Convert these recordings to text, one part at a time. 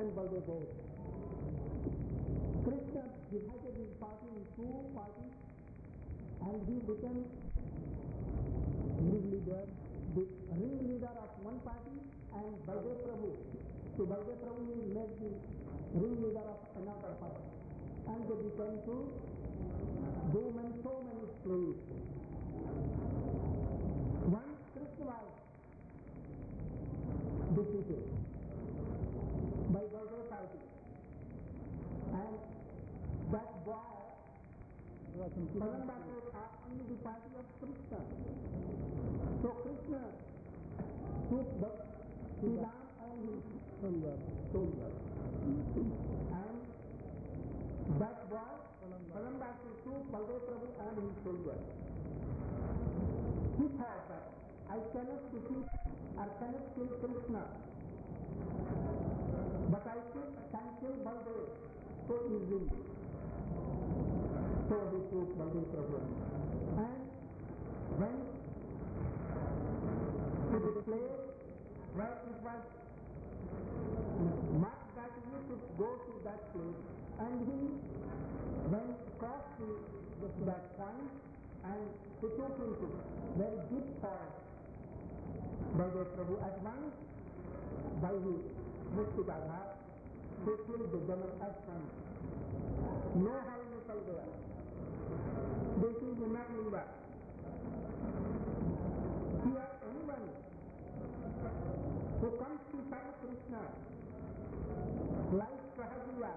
and Baldev both. Krishna divided his party in two parties and he became ringleader, the ringleader of one party, and Baldev Prabhu. So Baldev Prabhu is made the ringleader of another party. And they began to do so many plays. Once Krishna was defeated by Baldev party, and that boy Parambasu are only the party of Krishna. So Krishna took the Ram and his soldiers. And that boy Parambasu took Baldev Prabhu and his soldiers. He thought that I cannot defeat or cannot kill Krishna, but I can kill Baldev so easily. So he took Baldev Prabhu and went to the place where it was marked that he should go to that place, and he went across to that point and he took him to very deep forest. Baldev Prabhu at once by his Mukti-Badha he killed the demon as one. No harm Nikal gaya. This is Vinod Linga. Here anyone who comes to serve Krishna like Sahajiya,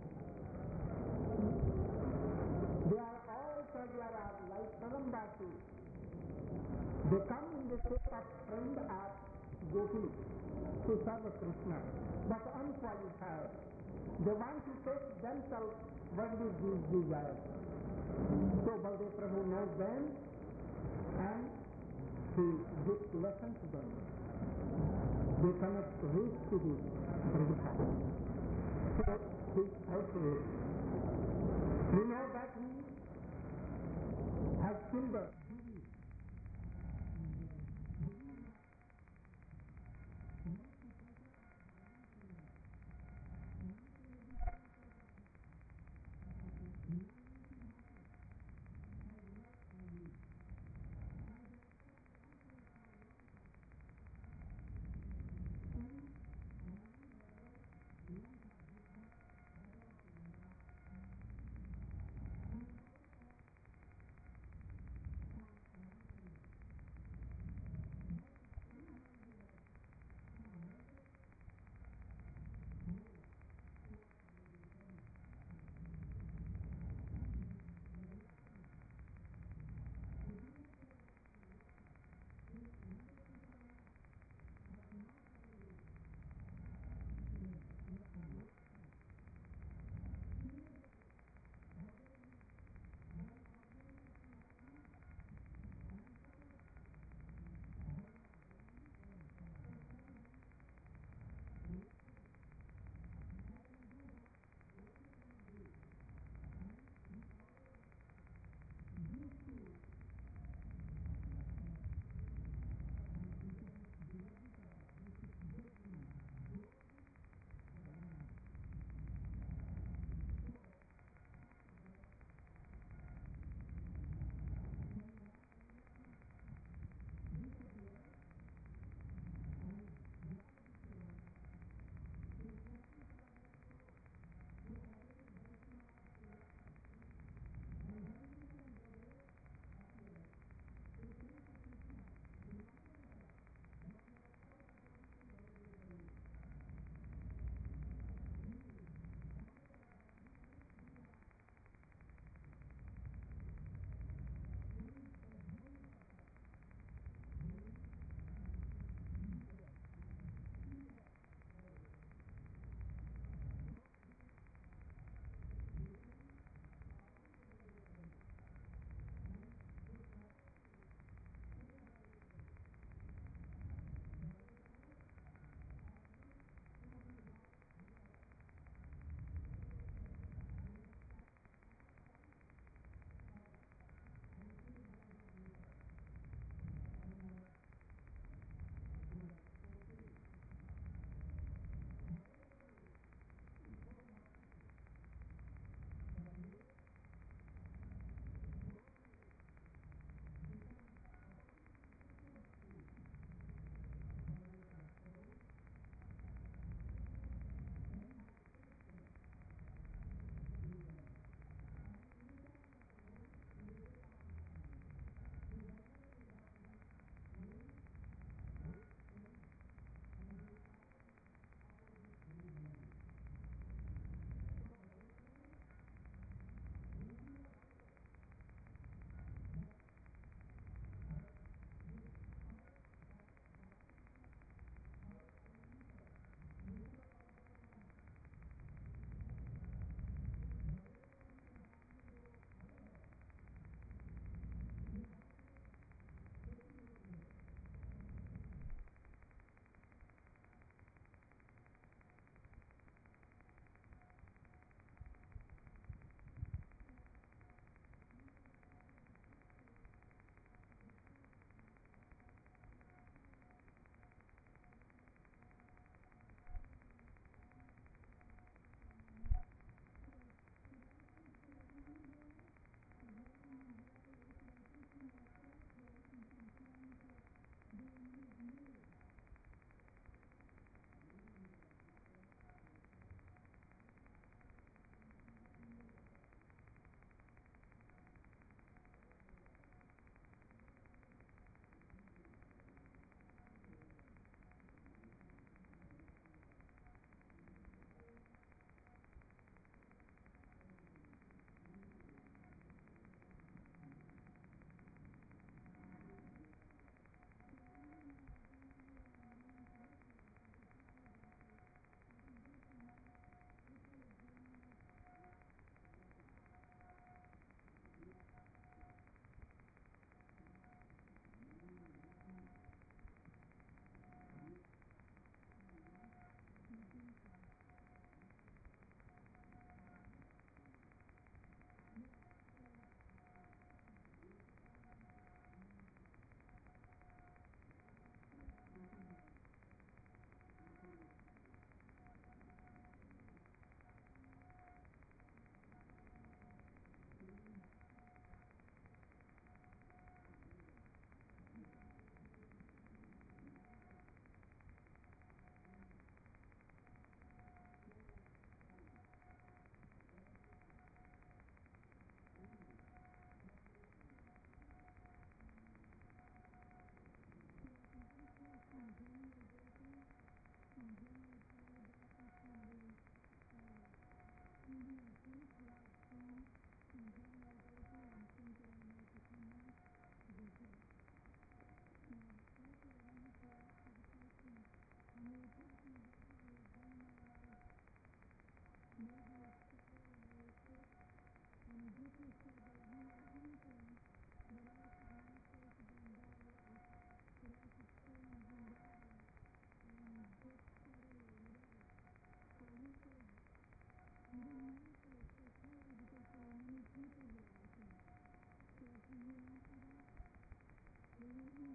they are all Sahajiyaras like Parambasu. They come in the shape of friend of Gopi to serve Krishna, but unqualified. They want to take themselves worldly desires. So Baldev Prabhu knows them and he gives lesson to them. They cannot reach to the Brahma. So he also, we know that he has killed the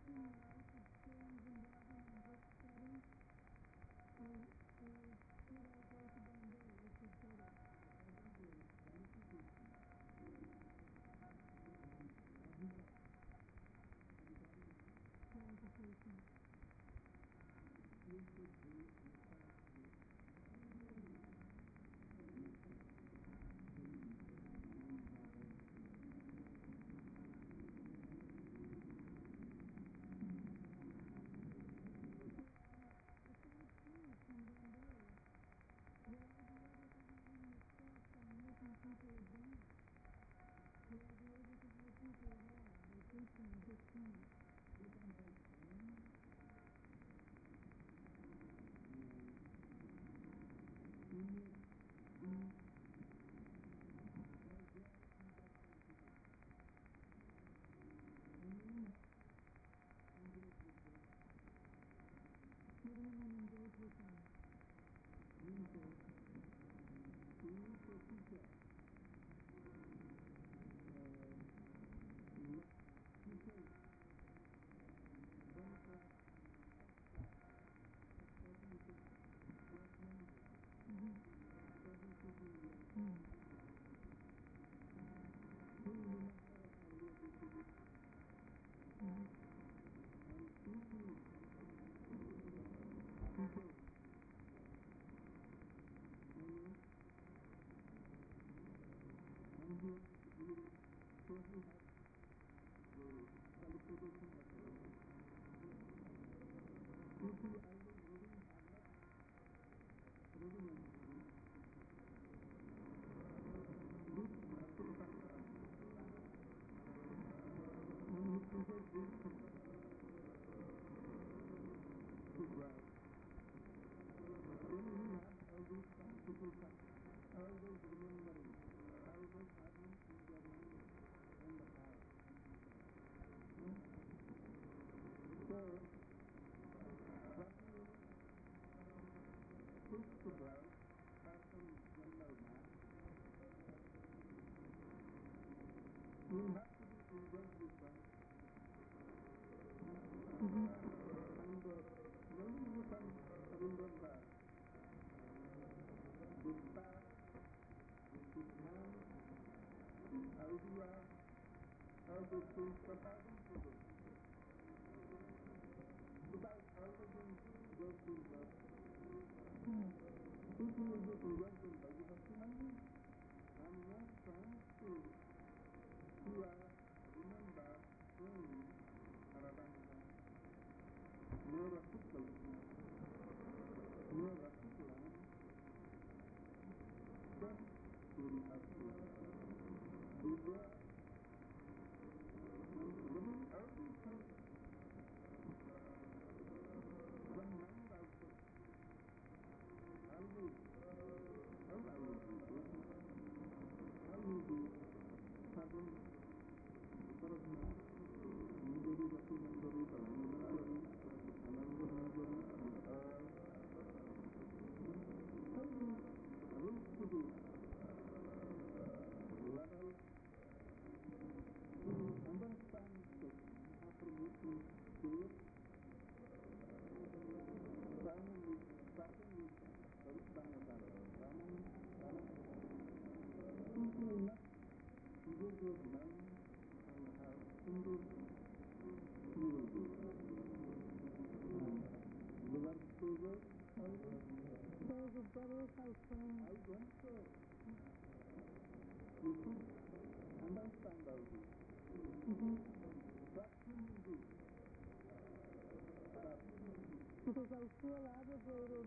Because I feel obligated,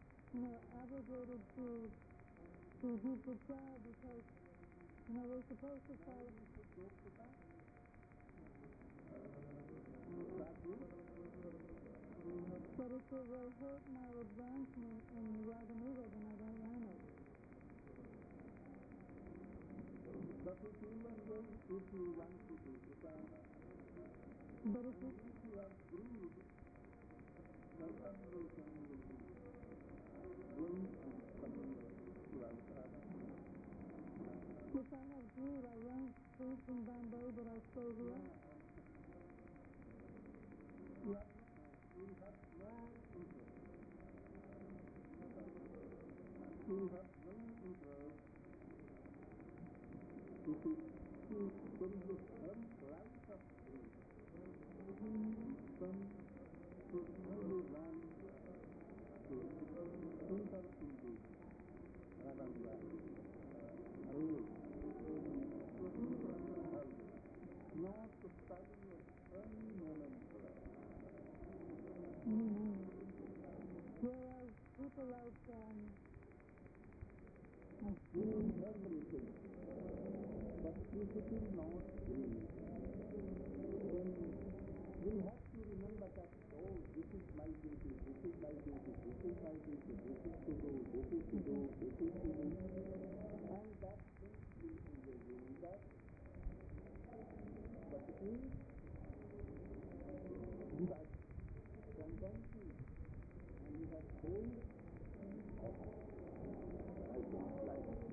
obligated to do prayer because, we're supposed to follow. But if it will hurt my advancement in Yaganuga, then I don't want it. But if you want to do because but if you are greed, concentration will be going and coming to Alprada. If I have greed, I won't preach in Bombay, but I stay here. See, there is a firm right of grace from who one to think of thinking, Radhamya, rule, not to study any moment. Whereas people like doing everything, but if it is not free, then we have to remember that, oh, this is my duty, this is my duty, this is my duty, this is to do, this is to do, this is to do, and that brings me engaged in that. But in divide tendency, and we have failed, I don't like it.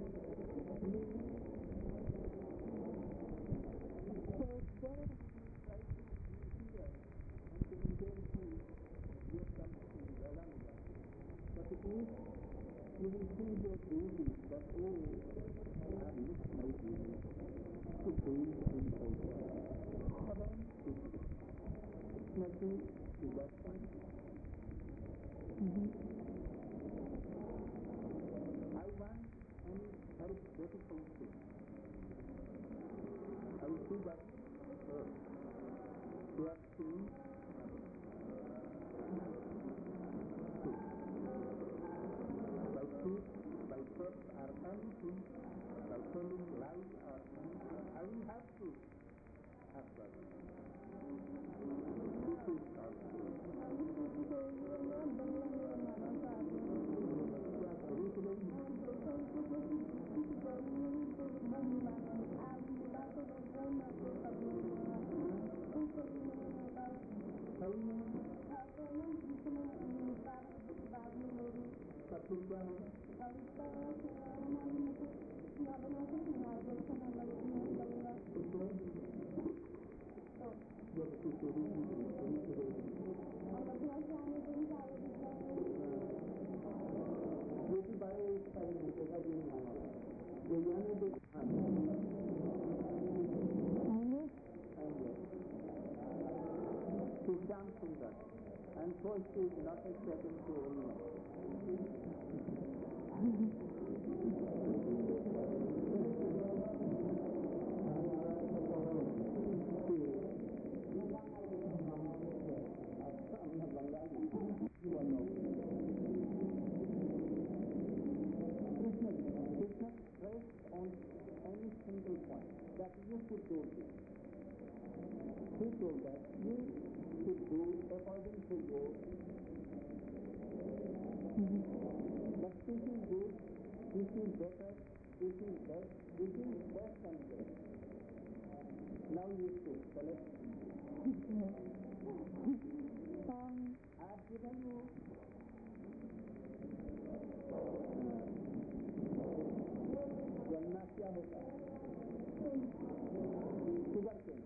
So it's better to try to be here and to engage in your something Vedanta. But if you will see your duty that, oh, I missed my duty to change in culture, then it's nothing to that point. I want any very beautiful thing. I will see that they are singing. By truth, by trust or anything, by telling lies or anything, I will have to have that. This is called truth. She's dancing that, and so she is not expecting to anyone. Krishna stressed on any single point that you should do this. He told that you should do according to your. But this is good, this is better, this is best, this is best and best. Now you should select. I have given you गन्ना क्या होता है? Sugar cane.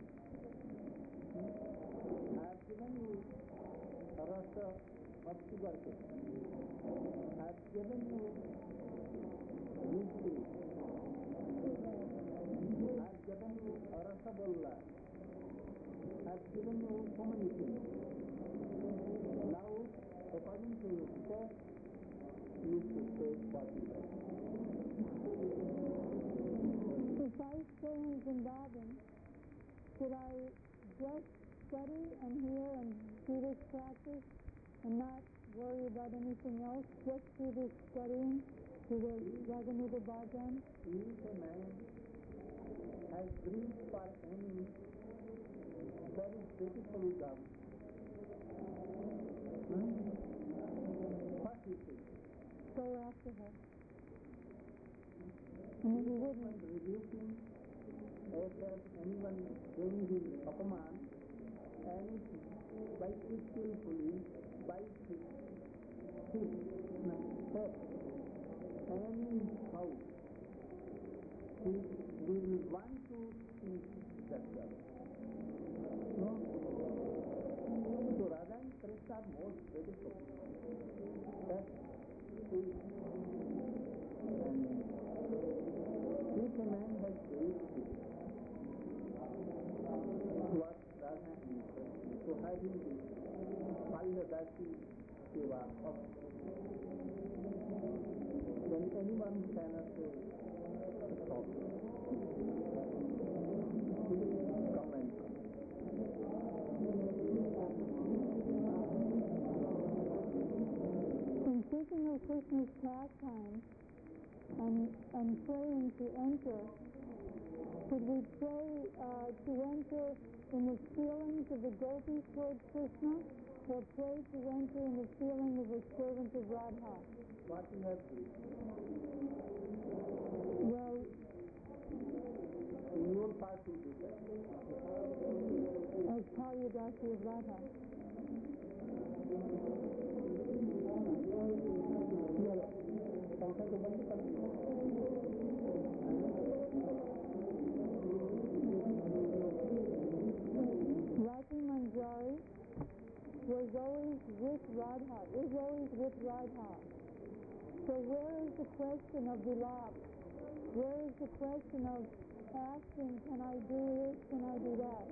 I have given you a rasa of sugar cane. I have given you mystery. I have given you a rasagolla. I have given you so many things. Now, according to your taste, you should take what you like. If I stay in Vrindavan, should I just study and hear and do this practice and not worry about anything else? Just do this studying, do the Raganuga Bhajan? If a man has greed for any very beautiful job, what he says? Go after her. And then he wouldn't. Reducing as anyone doing his apaman, and by skillfully, by his step, anyhow, we will want to see that job. No? So Radha and Krishna are most beautiful. That is, and if a man has was Radha and Krishna. So having this Palyadasi Seva of when anyone cannot stop, come and come. In thinking of Krishna's pastime and praying to enter, should we pray to enter in the feelings of the gopis towards Krishna, or pray to enter in the feeling of the servant of Radha? What you have to do? Well, In your part you do that. as Palyadasi of Radha. पंखा तो बंद कर दो. Rati Manjari was always with Radha, is always with Radha. So where is the question of Vilap? Where is the question of asking, can I do this, can I do that?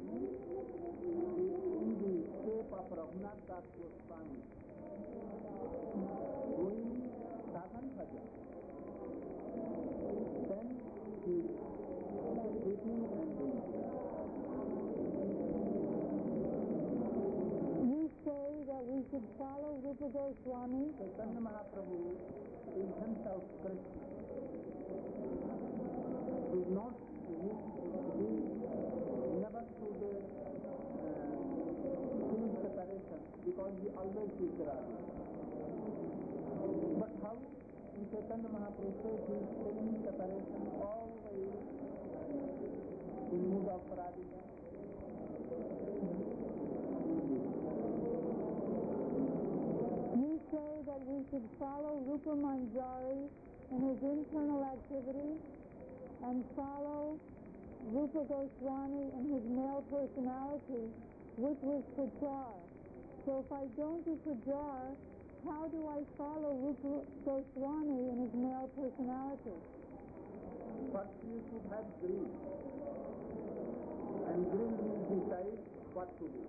In the shape of Raghunath Das Goswami, doing sadhan bhajan, then he is speaking and doing. You say that we should follow Rupa Goswami. Chaitanya Mahaprabhu is himself Krishna. He is not, he never should feel separation because he always is Radha. But how in Chaitanya Mahaprabhu says he is feeling separation always in mood of Radhika? You say that we should follow Rupa Manjari in his internal activity and follow Rupa Goswami in his male personality, which was Prachar. So if I don't do Prachar, how do I follow Rupa Goswami in his male personality? First you should have greed. And greed will decide what to do.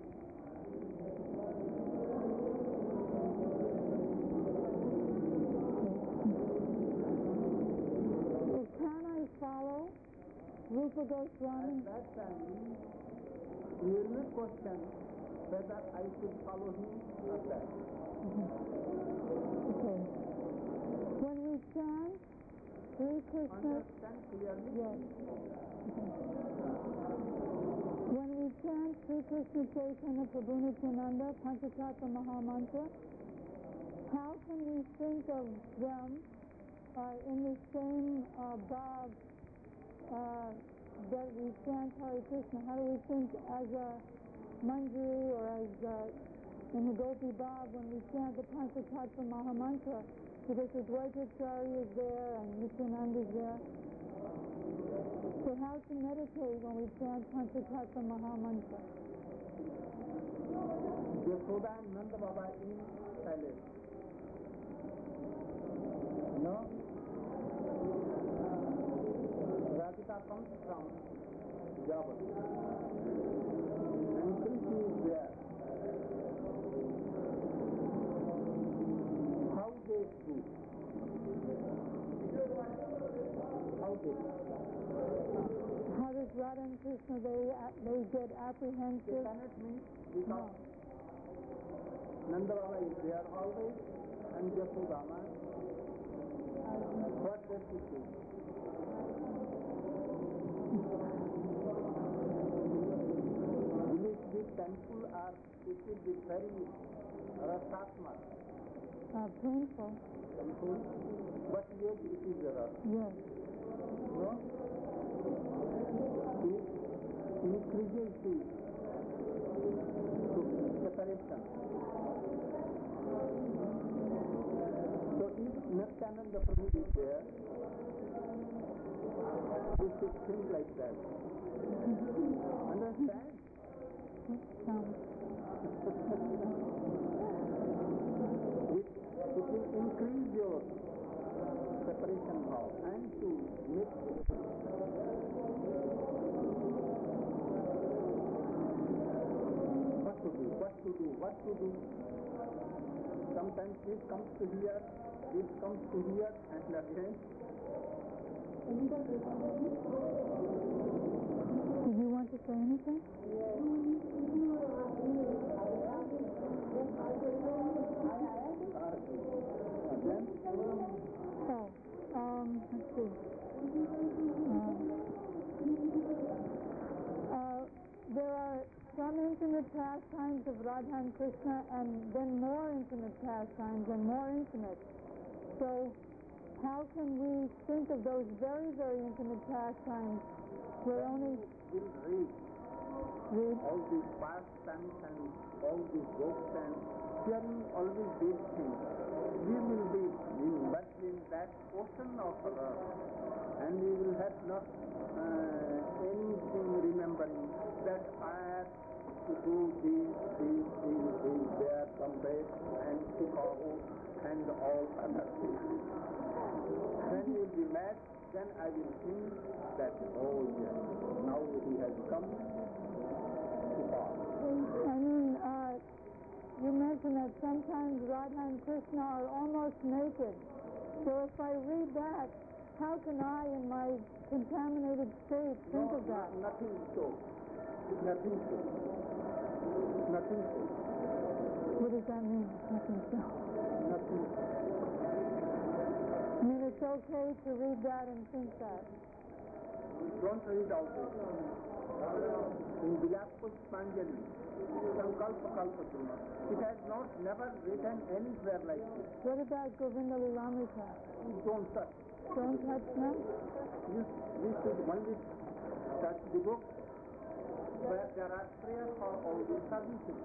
So can I follow Rupa Goswami? At that time, you will not question whether I should follow him or that. Okay. When we chant Sri Krishna, Understand clearly? yes. When we chant Sri Krishna Chaitanya Prabhu Nityananda Panchatattva Mahamantra, how can we think of them in the same bhav that we chant Hare Krishna? How do we think as a Manjari or as in the Gopi Bhav when we chant the Panchatattva Mahamantra? Because the Dvaitacharya is there and Nityananda is there. So how to meditate when we chant Panchatattva Mahamantra? Yashoda and Nanda Baba in palace. No? Radhika comes from Java. And Krishna is there. How they do? How they do? How does Radha and Krishna, they get They apprehensive? cannot meet because Nanda Baba is there always and Yashodama. What does he do? Will it be painful or it will be very rasatmak? Painful. Painful? But yet it is a ras. Yes. No? It increases the separation. So if Nityananda Prabhu is there, we should think like that. Understand? It will increase your separation power and to make what to do. Sometimes this comes to here, this comes to here, and again. Did you want to say anything? Let's see. There are some intimate pastimes of Radha and Krishna, and then more intimate pastimes and more intimate. So how can we think of those very, very intimate pastimes? We're only... We'll read all these pastimes and all these books and hearing always these things. We will be immersed in that ocean of love, and we will have not anything remembering that I have to do these, there, Bombay and Chicago and all other things. When we will be mad, then I will think that, oh yes, now he has come to pass. I mean, you mentioned that sometimes Radha and Krishna are almost naked. So if I read that, how can I, in my contaminated state, think of that? Nothing so. Nothing so. Nothing so. What does that mean? Nothing so. Nothing so. I mean, it's okay to read that and think that. Don't read out it. In Vilas Pushpanjali, Sankalpa Kalpatuna, it has not never written anywhere like this. What about Govinda Lilamrita? Don't touch. Don't touch now? You should only touch the book where there are prayers for all the services.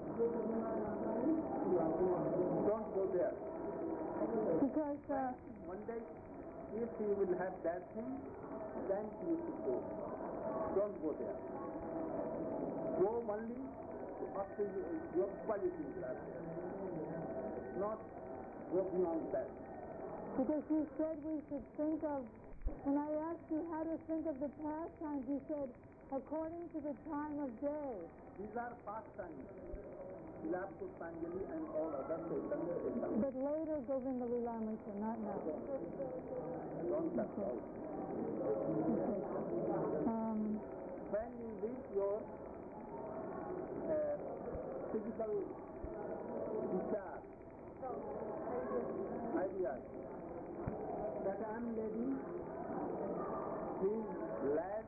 Don't go there. Because one day, if you will have that thing, then you should go. Don't go there. Go only up to your qualities are there. Not go beyond that. Because you said we should think of, when I asked you how to think of the pastimes, you said, according to the time of day. These are pastimes. Vilas Pushpanjali and all other systems. But later Govinda Lilamrita, not now. Don't touch out. When you reach your physical discharge, ideas, that I am lady, please lad,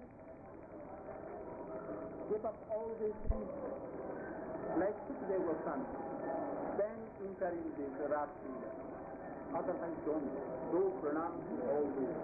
give up all these things like Sukadeva Goswami, then enter in this Rasi. Otherwise don't do pranam to all this.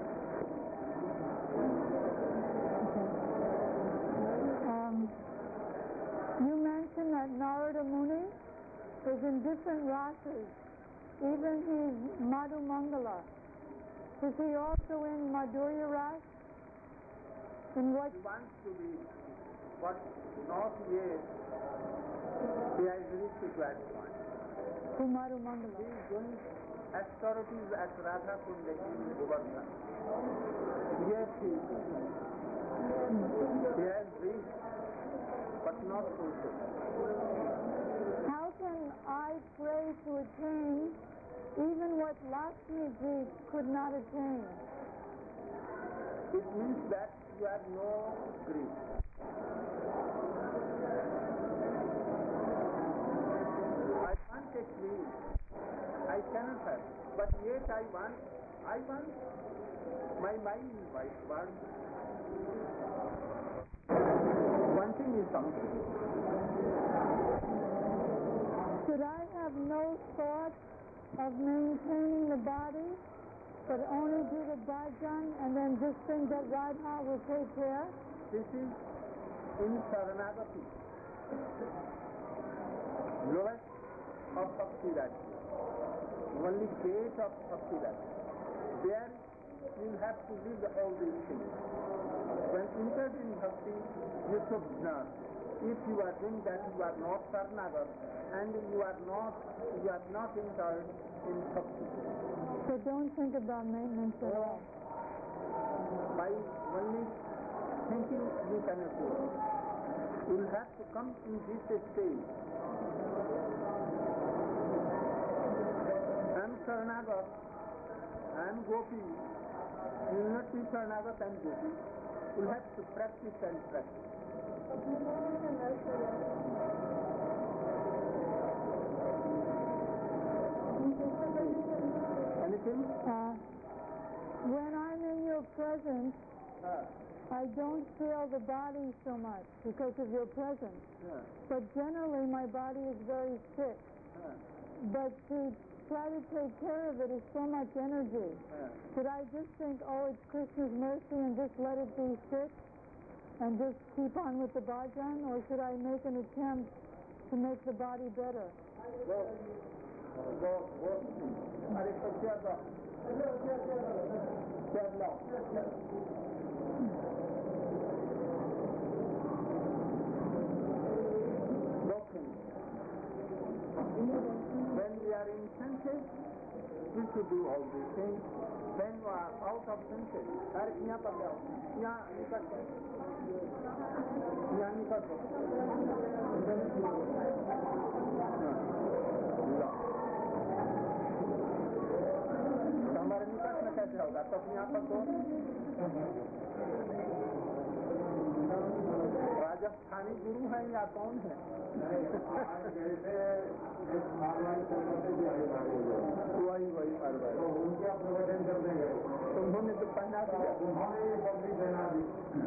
You mentioned that Narada Muni is in different rases. Even he's Madhu Mangala. Is he also in Madhurya Ras? In what? He wants to be, but not yet. He has reached to that point. To Madhu Mangala. He is doing austerities at Radha Kunda in Govardhan. Yes, he is doing. He has reached, but not fulfilled. How can I pray to attain even what Lakshmi Ji could not attain? It means that you have no grief. I can't take grief. I cannot have. But yet I want my mind is right. One thing is something. Should I have no thought of maintaining the body, but only do the bhajan and then just think that Radha will take care? This is in Saranagati, lowest of Bhakti Raja, only gate of Bhakti Raja. There you will have to leave all these things. When entered in Bhakti, you should know. If you are doing that, you are not Saranagat, and you are not entered in Bhakti. So don't think about maintenance at all. By only thinking you cannot do it. You will have to come in this stage Sharanagat and Gopi, you will not be Sharanagat and Gopi. You will have to practice and practice. Anything? When I'm in your presence, I don't feel the body so much because of your presence. But generally my body is very sick. But to try to take care of it is so much energy. Should I just think, oh, it's Krishna's mercy and just let it be sick and just keep on with the bhajan? Or should I make an attempt to make the body better? When we are in senses, we should do all these things. When we are out of senses, यहाँ पर जाओ, यहाँ निकट हो, हमारे निकट में कैसे होगा? तो यहाँ पर तो राजस्थानी गुरु हैं या कौन है? वही परवर उनका प्रवचन कर देंगे। उन्होंने तो पहना दिया, उन्होंने ये पब्लिक बना दी।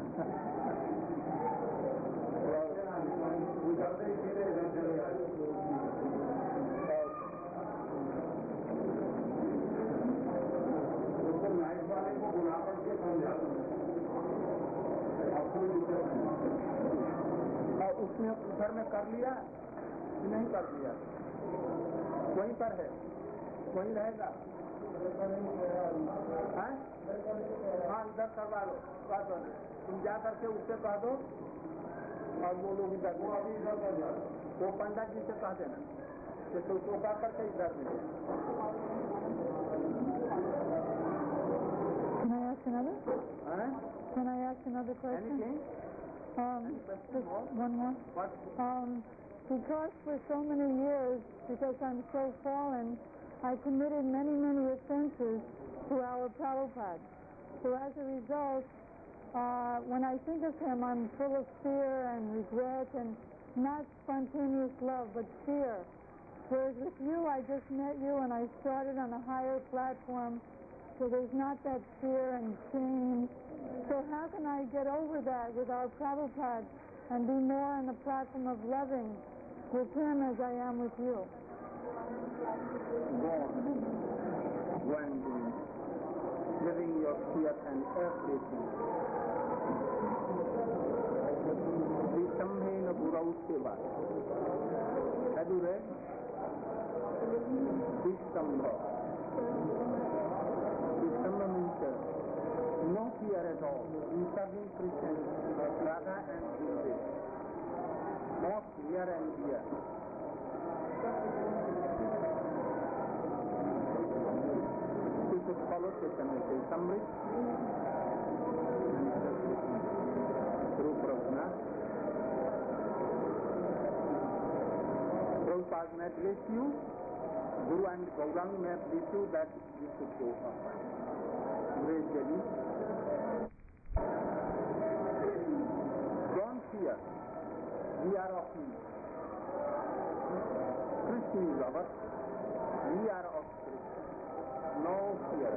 गुजरते ही सीधे इधर चले आए। उसको नाइट वाले को बुला करके समझा दो। और उसने घर में कर लिया कि नहीं कर लिया? वहीं पर है, वहीं रहेगा। हाँ, इधर करवा लो, बात नहीं। तुम जा करके उससे कह दो और वो लोग इधर, वो अभी इधर कर जाओ। वो पंडित जी से कह देना कि तो उसको कह करके इधर मिले। Can I ask another? Can I ask another question? Anything? Just one more. What? Because for so many years, because I'm so fallen, I committed many, many offenses to our Prabhupada. So as a result, when I think of him, I'm full of fear and regret and not spontaneous love, but fear. Whereas with you, I just met you and I started on a higher platform, so there's not that fear and shame. So how can I get over that with our Prabhupada and be more on the platform of loving with him as I am with you? When giving your fear and everything. Visambhena Gurausseva. Have you read? Visambha. Visambha means no fear at all in serving Krishna, Radha and Gurudev. Most fear and fear. You should follow Chaitanya Charitamrita, Rupa Raghunath. Prabhupada may bless you, Guru and Gaurang may bless you that you should go up. Gradually. Don't fear. We are of him. Krishna is ours. We are of Krishna. No fear.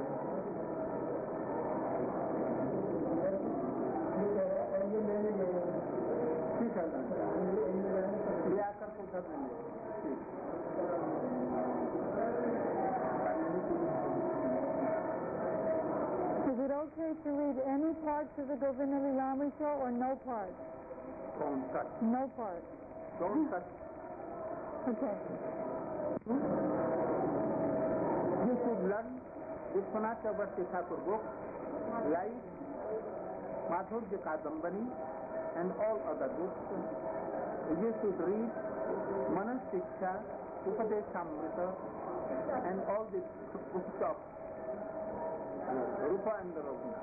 ठीक है ले आकर पूछा देंगे। Is it okay to read any parts of the Govinda Lilamrita or no parts? Don't touch. No parts. Don't touch. Okay. You should learn Vishwanath Chakravarti Thakur book, like Madhurya Kadambari and all other books. You should read Manas Shiksha, Upadeshamrita and all the books of Rupa and Raghunath.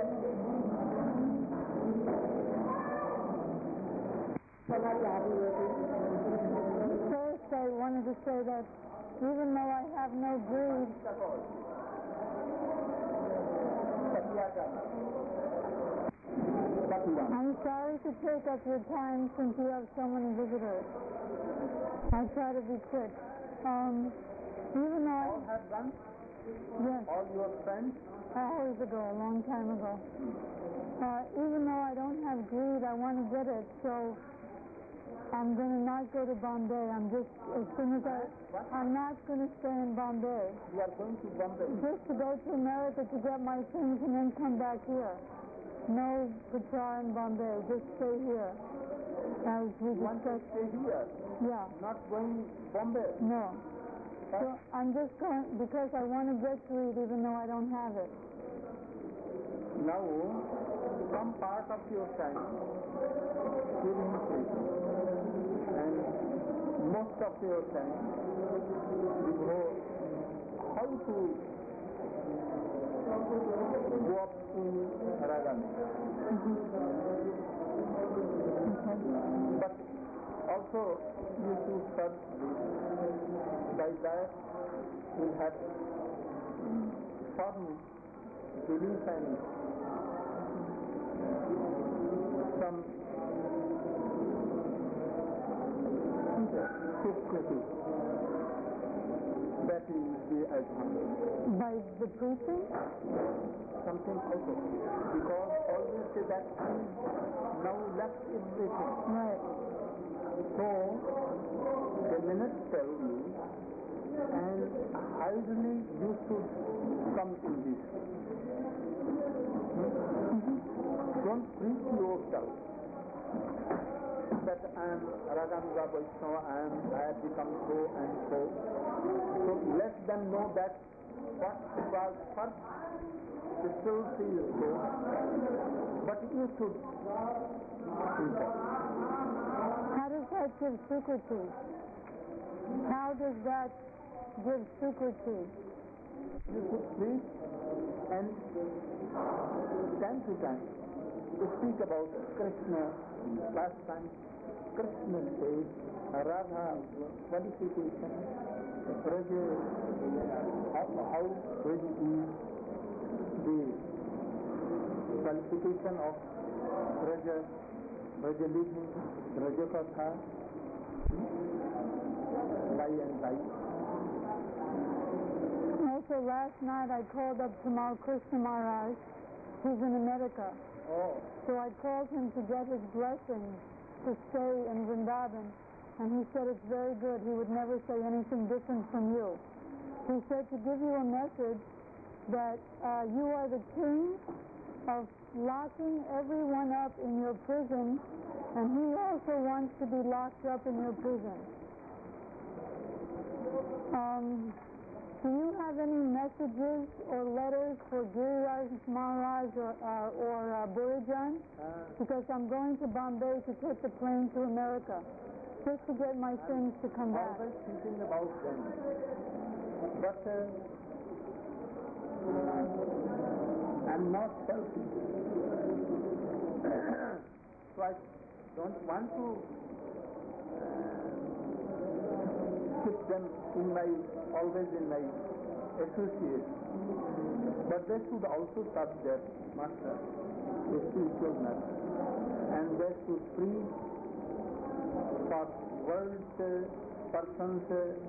First, I wanted to say that even though I have no greed, I'm sorry to take up your time since you have so many visitors. I try to be quick. Even though All have done? yes, All your friends? hours ago, a long time ago. Even though I don't have greed, I want to get it, so I'm going to not go to Bombay. I'm not going to stay in Bombay. You are going to Bombay. Just to go to America to get my things and then come back here. No Patra in Bombay, just stay here. As we You want to discussed. stay here, Yeah, not going Bombay. no. So I'm just going, because I want to get greed even though I don't have it. Now, some part of your time give him preaching, and most of your time devote how to go up in Ragan. But also you should serve this. By that you have firm belief and some security that is the advantage. By the preaching? Something also, because always say that now left everything. Right. So the minister you, and ideally you should come in this. Don't preach yourself that I am Raganuga Vaishnava, I have become so and so. So let them know that what was first the truth is so, but you should think of. How does that give secrecy? How does that give secrecy? You should preach and time to time to speak about Krishna. Last time Krishna says Radha qualification, Raja, how Raja is the qualification of Raja, Raja living, Raja Katha, by and by. Also, last night I called up Tamal Krishna Maharaj. He's in America. Oh, So I called him to get his blessing to stay in Vrindavan, and he said it's very good. He would never say anything different from you. He said to give you a message that you are the king of locking everyone up in your prison, and he also wants to be locked up in your prison. Do you have any messages or letters for Giriraj Maharaj or Burijan? Because I'm going to Bombay to take the plane to America, just to get my things to come back. always thinking about them. But I'm not selfish. So I don't want to keep them always in my association. But they should also serve their master, the spiritual master. And they should preach for world persons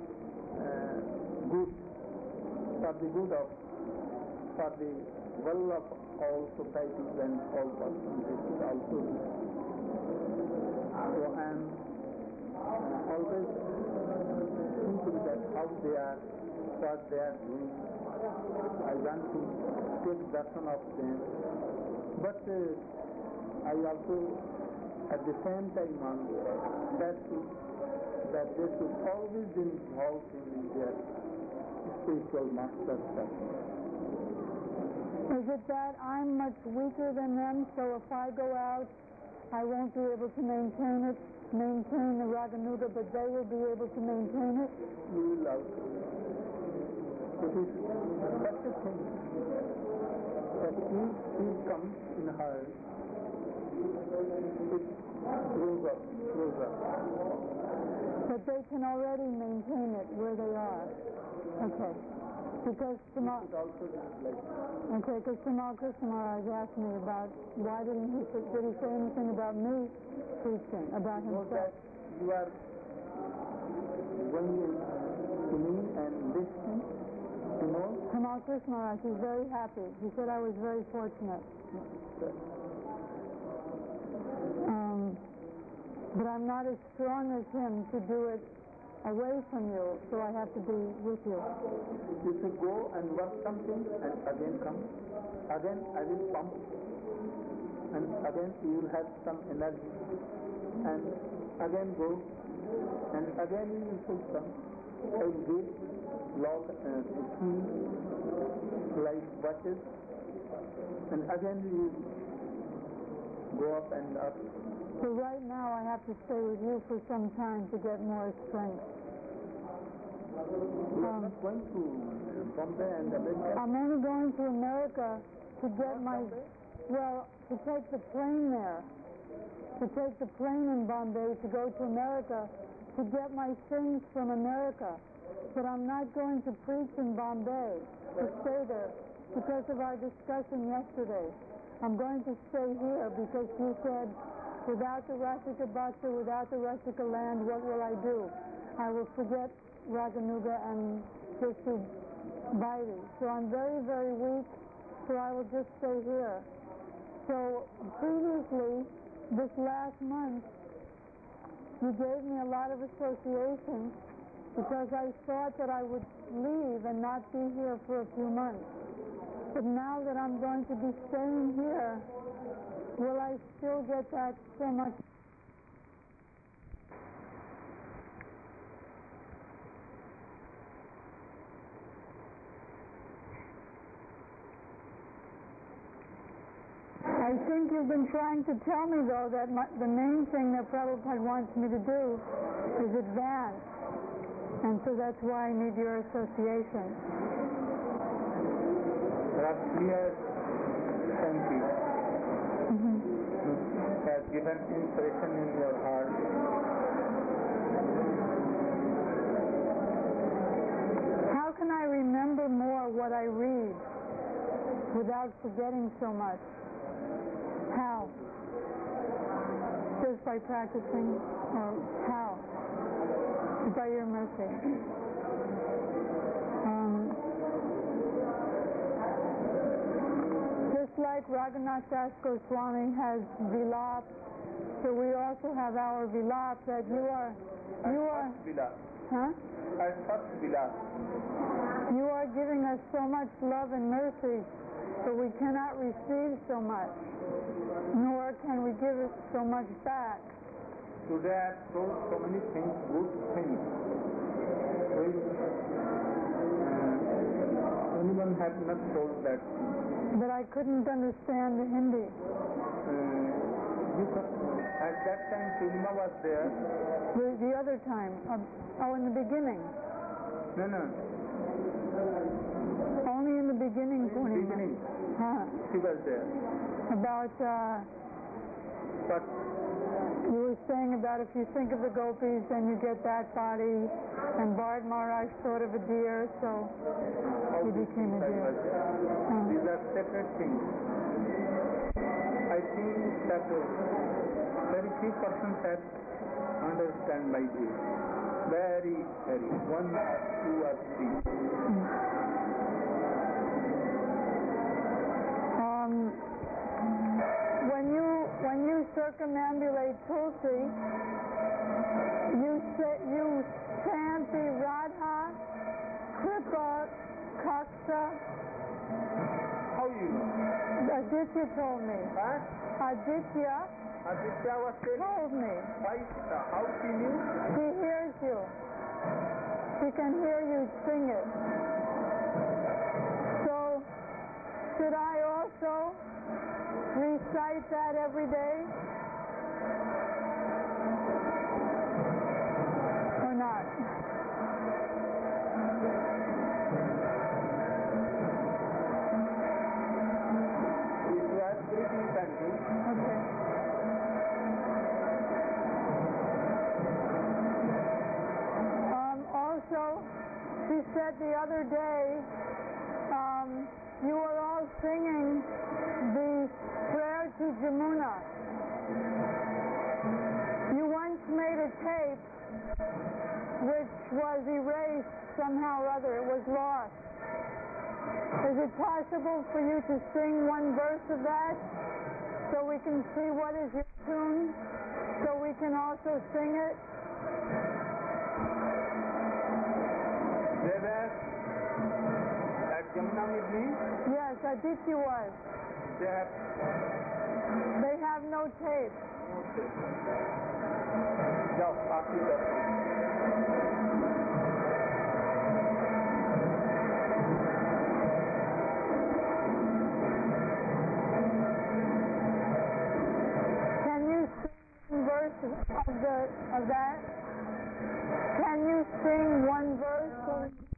good, for the good of, for the well of all societies and all persons. They should also do. So I am always thinking that how they are, what they are doing. I want to take darshan of them. But I also at the same time want that they should always involve in their spiritual master stuff. Is it that I'm much weaker than them, so if I go out, I won't be able to maintain the Raganuga, but they will be able to maintain it? You will also. It is such a thing. That seed comes in her, it grows up. But they can already maintain it where they are. Okay. Because Tamal Krishna Maharaj asked me about why did he say anything about me preaching, about himself? That you are going to me and listening to know. Tamal Krishna Maharaj is very happy. He said I was very fortunate. But I'm not as strong as him to do it away from you, so I have to be with you. If you go and work something and again come, again I will pump, and again you will have some energy, and again go, and again you will put some. I will give lock and key, like watches, and again you will go up and up. So right now I have to stay with you for some time to get more strength. You are not going to Bombay and America? I'm only going to America to get to take the plane there. To take the plane in Bombay to go to America to get my things from America. But I'm not going to preach in Bombay, to stay there, because of our discussion yesterday. I'm going to stay here because you said, without the Rasika Bhatta, without the Rasika land, what will I do? I will forget Raganuga and pursue Bhairi. So I'm very, very weak, so I will just stay here. So previously, this last month, you gave me a lot of associations because I thought that I would leave and not be here for a few months. But now that I'm going to be staying here, will I still get that so much? I think you've been trying to tell me, though, that the main thing that Prabhupada wants me to do is advance. And so that's why I need your association. Perhaps he has sent you. Has given inspiration in your heart. How can I remember more what I read without forgetting so much? How? Just by practicing? Or how? By your mercy. Just like Raghunath Das Goswami has Vilap, so we also have our Vilap that you are. Vilap. Huh? At first Vilap. You are giving us so much love and mercy, but we cannot receive so much, nor can we give it so much back. Today I have told so many things, good things, which anyone had not told that. But I couldn't understand the Hindi. At that time Purnima was there. The other time, in the beginning. No. Only in the beginning, Purnima. Beginning. Huh. She was there. About, But you were saying about if you think of the gopis, then you get that body, and Bharat Maharaj thought of a deer, so he became a deer. These are separate things. I think that very few persons have understand like this. Very, very. 1, 2 or 3. When you circumambulate Tulsi, you chant the Radha, Kripa, Kaksa. How you know? Aditya told me. Huh? Aditya was told me. Why? How she knew? He hears you. He can hear you sing it. So, should I also recite that every day? Or not? that the other day you were all singing the prayer to Jamuna. You once made a tape which was erased somehow or other. It was lost. Is it possible for you to sing one verse of that so we can see what is your tune, so we can also sing it? They were at Jamuna Mudli. Yes, Aditya was. They have no tape. जाओ आखिरी दर्शन Can you sing one verse of that? Can you sing one verse?